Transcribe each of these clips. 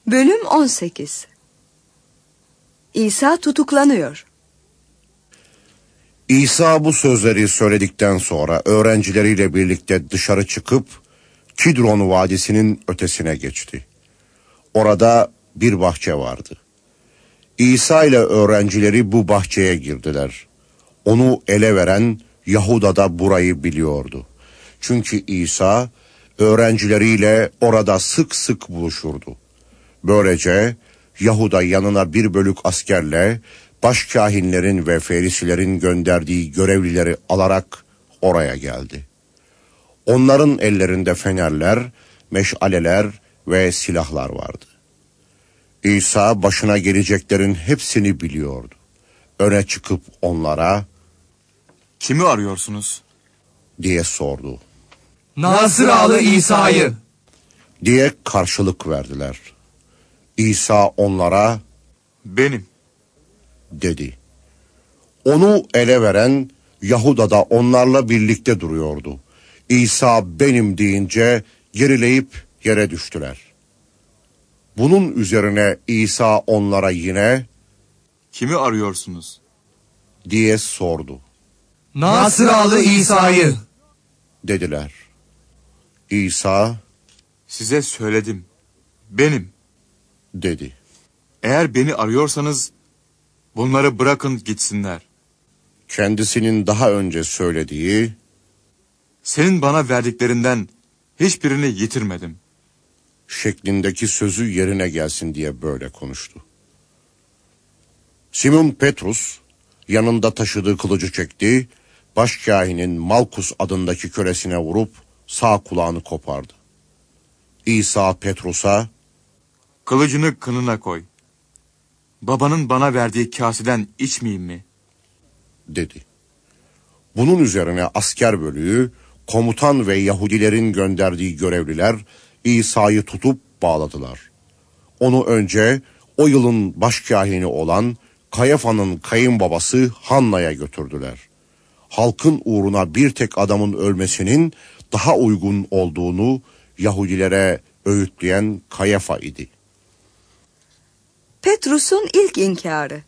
Bölüm 18. İsa tutuklanıyor. İsa bu sözleri söyledikten sonra öğrencileriyle birlikte dışarı çıkıp Kidron Vadisi'nin ötesine geçti. Orada bir bahçe vardı. İsa ile öğrencileri bu bahçeye girdiler. Onu ele veren Yahuda da burayı biliyordu. Çünkü İsa öğrencileriyle orada sık sık buluşurdu. Böylece Yahuda yanına bir bölük askerle başkâhinlerin ve ferisilerin gönderdiği görevlileri alarak oraya geldi. Onların ellerinde fenerler, meşaleler ve silahlar vardı. İsa başına geleceklerin hepsini biliyordu. Öne çıkıp onlara "Kimi arıyorsunuz?" diye sordu. "Nasıralı İsa'yı" diye karşılık verdiler. İsa onlara "Benim" dedi. Onu ele veren Yahuda da onlarla birlikte duruyordu. İsa benim deyince gerileyip yere düştüler. Bunun üzerine İsa onlara yine "Kimi arıyorsunuz?" diye sordu. "Nasıralı İsa'yı" Dediler. İsa "Size söyledim. Benim. dedi. Eğer beni arıyorsanız bunları bırakın gitsinler." Kendisinin daha önce söylediği "Senin bana verdiklerinden hiçbirini yitirmedim." şeklindeki sözü yerine gelsin diye böyle konuştu. Simon Petrus yanında taşıdığı kılıcı çekti, başkâhinin Malkus adındaki kölesine vurup sağ kulağını kopardı. İsa Petrus'a "Kılıcını kınına koy. Babanın bana verdiği kaseden içmeyeyim mi?" dedi. Bunun üzerine asker bölüğü, komutan ve Yahudilerin gönderdiği görevliler İsa'yı tutup bağladılar. Onu önce o yılın başkâhini olan Kayafa'nın kayınbabası Hanna'ya götürdüler. Halkın uğruna bir tek adamın ölmesinin daha uygun olduğunu Yahudilere öğütleyen Kayafa idi. Petrus'un ilk inkarı.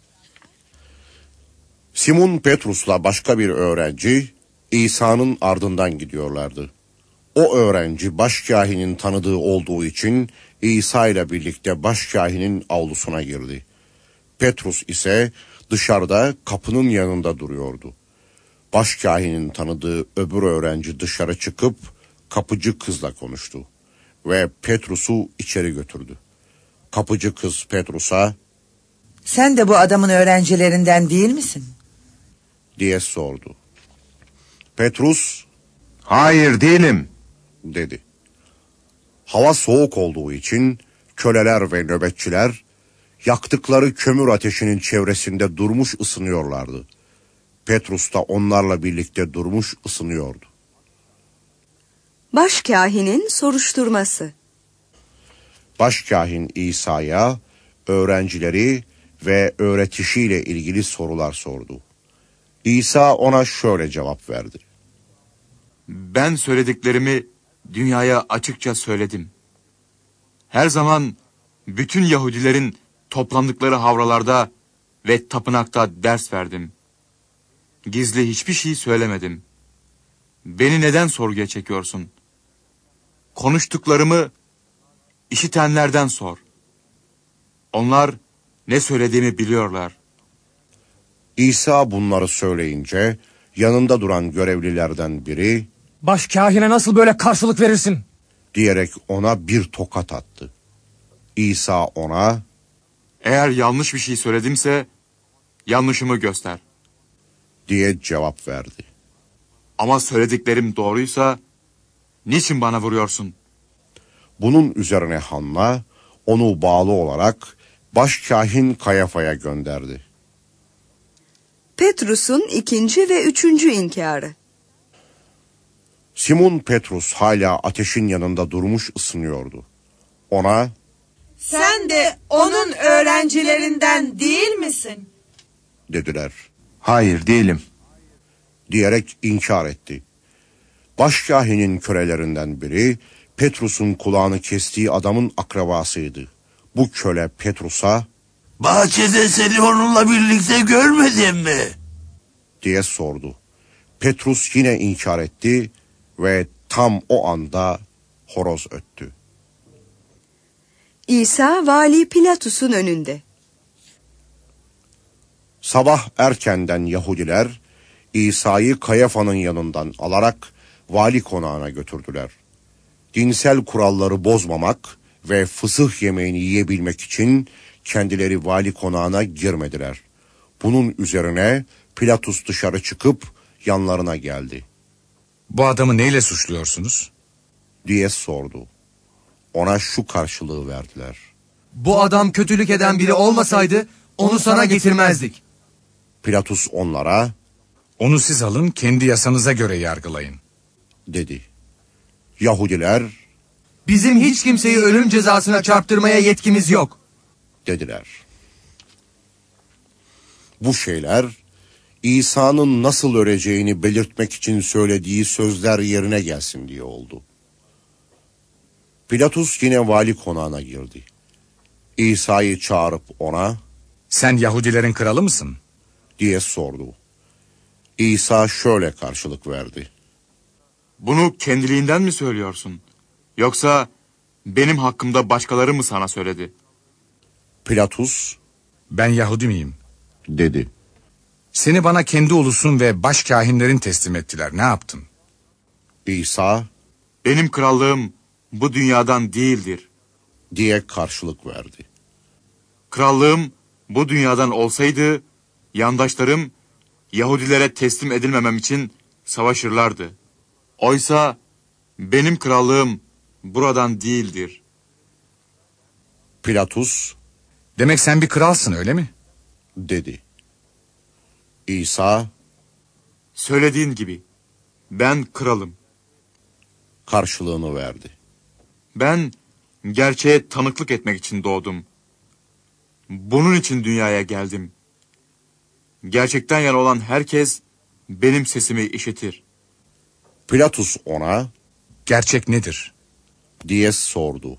Simon Petrus'la başka bir öğrenci İsa'nın ardından gidiyorlardı. O öğrenci başkâhinin tanıdığı olduğu için İsa ile birlikte başkâhinin avlusuna girdi. Petrus ise dışarıda kapının yanında duruyordu. Başkâhinin tanıdığı öbür öğrenci dışarı çıkıp kapıcı kızla konuştu ve Petrus'u içeri götürdü. Kapıcı kız Petrus'a "Sen de bu adamın öğrencilerinden değil misin?" diye sordu. Petrus "Hayır, değilim." dedi. Hava soğuk olduğu için köleler ve nöbetçiler yaktıkları kömür ateşinin çevresinde durmuş ısınıyorlardı. Petrus da onlarla birlikte durmuş ısınıyordu. Başkâhinin soruşturması. Başkâhin İsa'ya öğrencileri ve öğretişiyle ilgili sorular sordu. İsa ona şöyle cevap verdi. "Ben söylediklerimi dünyaya açıkça söyledim. Her zaman bütün Yahudilerin toplandıkları havralarda ve tapınakta ders verdim. Gizli hiçbir şey söylemedim. Beni neden sorguya çekiyorsun? Konuştuklarımı işitenlerden sor. Onlar ne söylediğimi biliyorlar." İsa bunları söyleyince yanında duran görevlilerden biri "Başkâhine nasıl böyle karşılık verirsin?" diyerek ona bir tokat attı. İsa ona "Eğer yanlış bir şey söyledimse yanlışımı göster. diye cevap verdi. Ama söylediklerim doğruysa niçin bana vuruyorsun?" Bunun üzerine Hanna onu bağlı olarak başkâhin Kayafa'ya gönderdi. Petrus'un ikinci ve üçüncü inkarı. Simon Petrus hala ateşin yanında durmuş ısınıyordu. Ona "Sen de onun öğrencilerinden değil misin?" dediler. "Hayır, değilim." diyerek inkar etti. Başkâhinin kölelerinden biri Petrus'un kulağını kestiği adamın akrabasıydı. Bu köle Petrus'a Bahçede seni onunla birlikte görmedim mi? diye sordu. Petrus yine inkar etti ve tam o anda horoz öttü. İsa Vali Pilatus'un önünde. Sabah erkenden Yahudiler İsa'yı Kayafa'nın yanından alarak vali konağına götürdüler. Dinsel kuralları bozmamak ve fısıh yemeğini yiyebilmek için kendileri vali konağına girmediler. Bunun üzerine Pilatus dışarı çıkıp yanlarına geldi Bu adamı neyle suçluyorsunuz? diye sordu. Ona şu karşılığı verdiler. Bu adam kötülük eden biri olmasaydı onu sana getirmezdik. Pilatus onlara Onu siz alın, kendi yasanıza göre yargılayın. dedi. Yahudiler Bizim hiç kimseyi ölüm cezasına çarptırmaya yetkimiz yok. dediler. Bu şeyler İsa'nın nasıl öleceğini belirtmek için söylediği sözler yerine gelsin diye oldu. Pilatus yine vali konağına girdi. İsa'yı çağırıp ona Sen Yahudilerin kralı mısın? diye sordu. İsa şöyle karşılık verdi. Bunu kendiliğinden mi söylüyorsun? Yoksa benim hakkımda başkaları mı sana söyledi? Pilatus Ben Yahudi miyim? dedi. Seni bana kendi ulusun ve başkâhinlerin teslim ettiler. Ne yaptın? İsa Benim krallığım bu dünyadan değildir. diye karşılık verdi. Krallığım bu dünyadan olsaydı yandaşlarım Yahudilere teslim edilmemem için savaşırlardı. Oysa benim krallığım buradan değildir. Pilatus Demek sen bir kralsın, öyle mi? dedi. İsa Söylediğin gibi ben kralım. karşılığını verdi. Ben gerçeğe tanıklık etmek için doğdum. Bunun için dünyaya geldim. Gerçekten yana olan herkes benim sesimi işitir. Pilatus ona Gerçek nedir? diye sordu.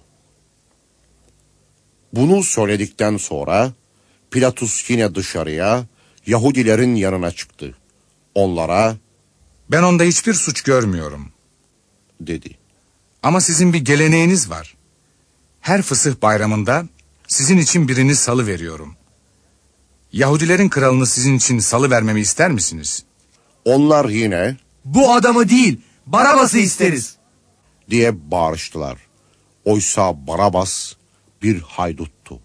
Bunu söyledikten sonra Pilatus yine dışarıya Yahudilerin yanına çıktı. Onlara Ben onda hiçbir suç görmüyorum. dedi. Ama sizin bir geleneğiniz var. Her fısıh bayramında sizin için birini salı veriyorum. Yahudilerin kralını sizin için salı vermemi ister misiniz? Onlar yine Bu adamı değil, Barabas'ı isteriz. diye bağırıştılar. Oysa Barabas bir hayduttu.